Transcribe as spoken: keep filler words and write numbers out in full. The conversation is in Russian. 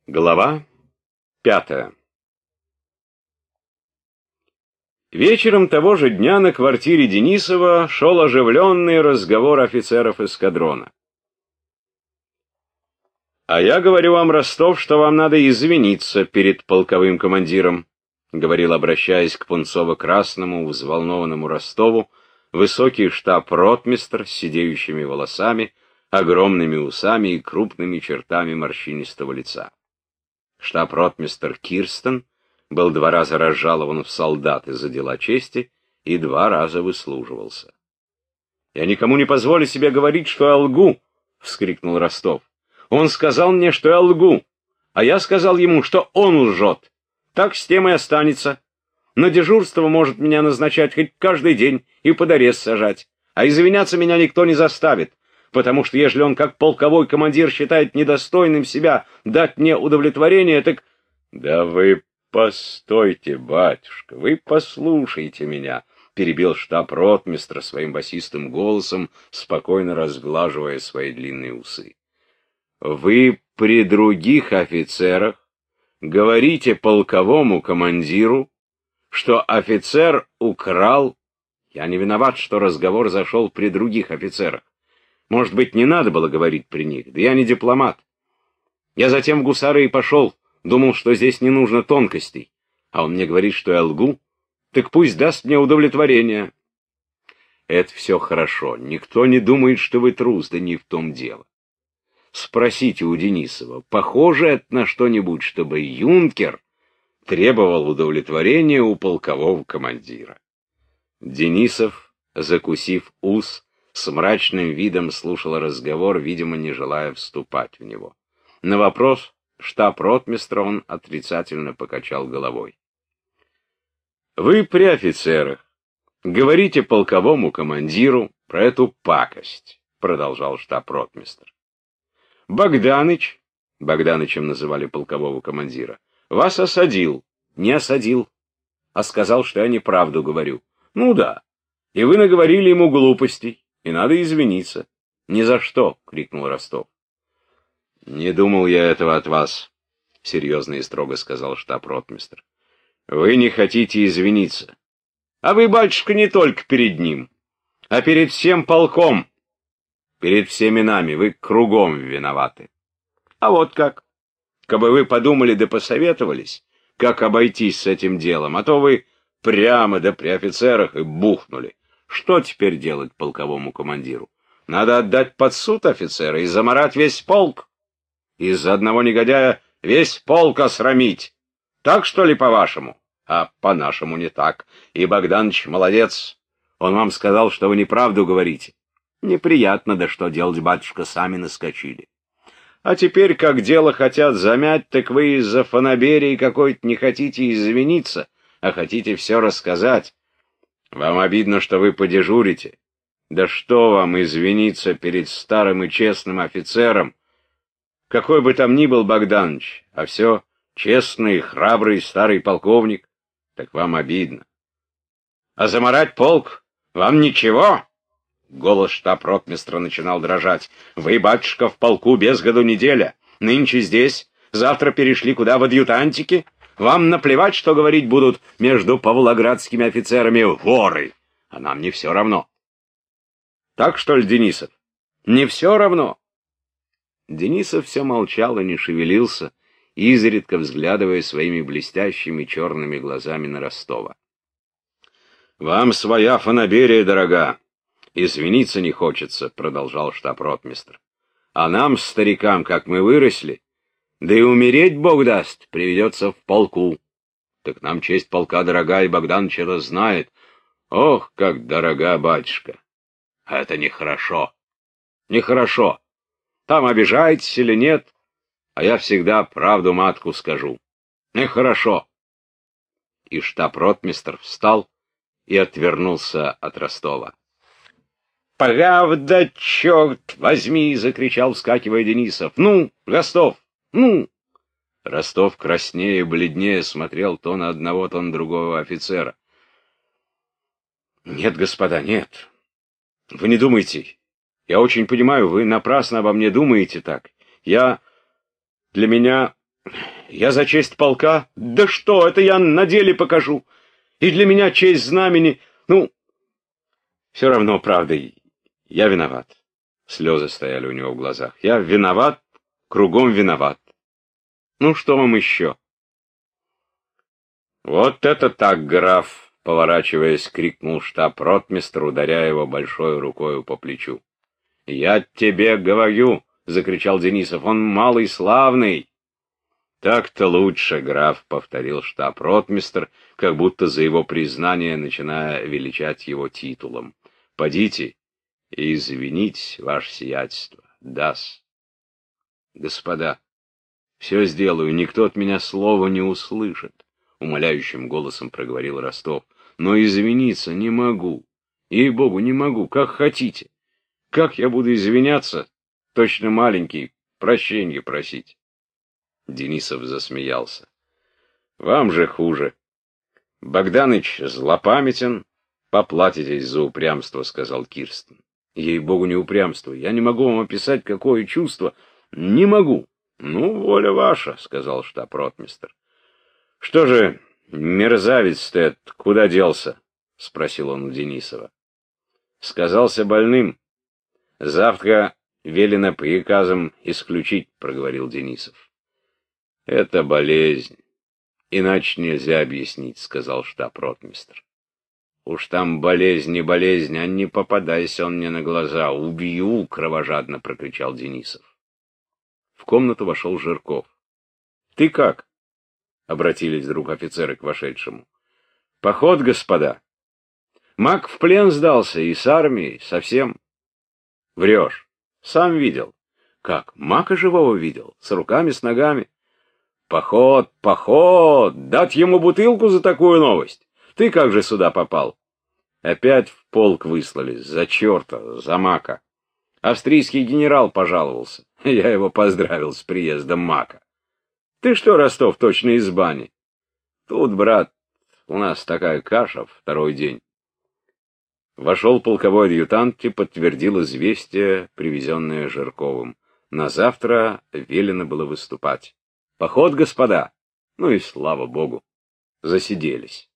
Глава пятая. Вечером того же дня на квартире Денисова шел оживленный разговор офицеров эскадрона. «А я говорю вам, Ростов, что вам надо извиниться перед полковым командиром», говорил, обращаясь к пунцово-красному, взволнованному Ростову, высокий штаб-ротмистр с сидеющими волосами, огромными усами и крупными чертами морщинистого лица. Штаб-ротмистр Кирстен был два раза разжалован в солдаты за дела чести и два раза выслуживался. «Я никому не позволю себе говорить, что я лгу!» — вскрикнул Ростов. «Он сказал мне, что я лгу, а я сказал ему, что он лжет. Так с тем и останется. На дежурство может меня назначать хоть каждый день и под арест сажать, а извиняться меня никто не заставит, потому что ежели он как полковой командир считает недостойным себя дать мне удовлетворение, так... Да вы постойте, батюшка, вы послушайте меня, перебил штаб-ротмистр своим басистым голосом, спокойно разглаживая свои длинные усы. Вы при других офицерах говорите полковому командиру, что офицер украл. Я не виноват, что разговор зашел при других офицерах. Может быть, не надо было говорить при них, да я не дипломат. Я затем в гусары и пошел, думал, что здесь не нужно тонкостей. А он мне говорит, что я лгу, так пусть даст мне удовлетворение. Это все хорошо, никто не думает, что вы трус, да не в том дело. Спросите у Денисова, похоже это на что-нибудь, чтобы юнкер требовал удовлетворения у полкового командира. Денисов, закусив ус, с мрачным видом слушал разговор, видимо, не желая вступать в него. На вопрос штаб-ротмистра он отрицательно покачал головой. «Вы при офицерах говорите полковому командиру про эту пакость», — продолжал штаб-ротмистр. «Богданыч», — Богданычем называли полкового командира, — «вас осадил». «Не осадил, а сказал, что я неправду говорю». «Ну да, и вы наговорили ему глупостей. И надо извиниться». «Ни за что!» — крикнул Ростов. «Не думал я этого от вас», — серьезно и строго сказал штаб-ротмистр. «Вы не хотите извиниться. А вы, батюшка, не только перед ним, а перед всем полком, перед всеми нами. Вы кругом виноваты. А вот как. Кабы вы подумали да посоветовались, как обойтись с этим делом, а то вы прямо да при офицерах и бухнули. Что теперь делать полковому командиру? Надо отдать под суд офицера и замарать весь полк. Из-за одного негодяя весь полк осрамить. Так, что ли, по-вашему? А по-нашему не так. И Богданыч молодец. Он вам сказал, что вы неправду говорите. Неприятно, да что делать, батюшка, сами наскочили. А теперь, как дело хотят замять, так вы из-за фанаберии какой-то не хотите извиниться, а хотите все рассказать. Вам обидно, что вы подежурите. Да что вам извиниться перед старым и честным офицером? Какой бы там ни был Богданыч, а все честный, храбрый старый полковник, так вам обидно. А замарать полк вам ничего? Голос штаб-ротмистра начинал дрожать. Вы, батюшка, в полку без году неделя. Нынче здесь, завтра перешли куда, в адъютантики? Вам наплевать, что говорить будут между павлоградскими офицерами воры, а нам не все равно. Так что ли, Денисов? Не все равно? Денисов все молчал и не шевелился, изредка взглядывая своими блестящими черными глазами на Ростова. «Вам своя фанаберия дорога. Извиниться не хочется», — продолжал штаб-ротмистр. «А нам, старикам, как мы выросли, да и умереть, Бог даст, приведется в полку. Так нам честь полка дорога, и Богданыч это знает. Ох, как дорога, батюшка! А это нехорошо. Нехорошо. Там обижаетесь или нет, а я всегда правду матку скажу. Нехорошо». И штаб-ротмистр встал и отвернулся от Ростова. «Правда, черт возьми!» — закричал, вскакивая Денисов. «Ну, Ростов, ну!» Ростов краснее и бледнее смотрел то на одного, то на другого офицера. «Нет, господа, нет. Вы не думайте. Я очень понимаю, вы напрасно обо мне думаете так. Я... Для меня Я за честь полка? Да что, это я на деле покажу. И для меня честь знамени, ну, все равно, правда, я виноват. Слезы стояли у него в глазах. Я виноват, кругом виноват. Ну, что вам еще? Вот это так, граф, поворачиваясь, крикнул штаб-ротмистр, ударяя его большой рукою по плечу. Я тебе говорю, закричал Денисов, он малый славный. Так-то лучше, граф, повторил штаб-ротмистр, как будто за его признание начиная величать его титулом. Подите и извинить, ваше сиятельство. Да-с. Господа, все сделаю, никто от меня слова не услышит, умоляющим голосом проговорил Ростов. Но извиниться не могу. Ей-богу, не могу, как хотите. Как я буду извиняться, точно маленький, прощенье просить? Денисов засмеялся. Вам же хуже. Богданыч злопамятен, поплатитесь за упрямство, сказал Кирстен. Ей-богу, не упрямство. Я не могу вам описать, какое чувство. Не могу. Ну, воля ваша, сказал штаб-ротмистр. Что же, мерзавец-то этот куда делся? Спросил он у Денисова. Сказался больным. Завтра велено приказом исключить, проговорил Денисов. Это болезнь. Иначе нельзя объяснить, сказал штаб-ротмистр. Уж там болезнь не болезнь, а не попадайся он мне на глаза. Убью, кровожадно прокричал Денисов. В комнату вошел Жирков. Ты как? Обратились вдруг офицеры к вошедшему. Поход, господа. Мак в плен сдался и с армией, совсем. Врешь. Сам видел. Как? Мака живого видел? С руками, с ногами? Поход, поход! Дать ему бутылку за такую новость? Ты как же сюда попал? Опять в полк выслали. За черта, за Мака. Австрийский генерал пожаловался. Я его поздравил с приездом Мака. Ты что, Ростов, точно из бани? Тут, брат, у нас такая каша второй день. Вошел полковой адъютант и подтвердил известие, привезенное Жирковым. На завтра велено было выступать. Поход, господа! Ну и слава богу, засиделись.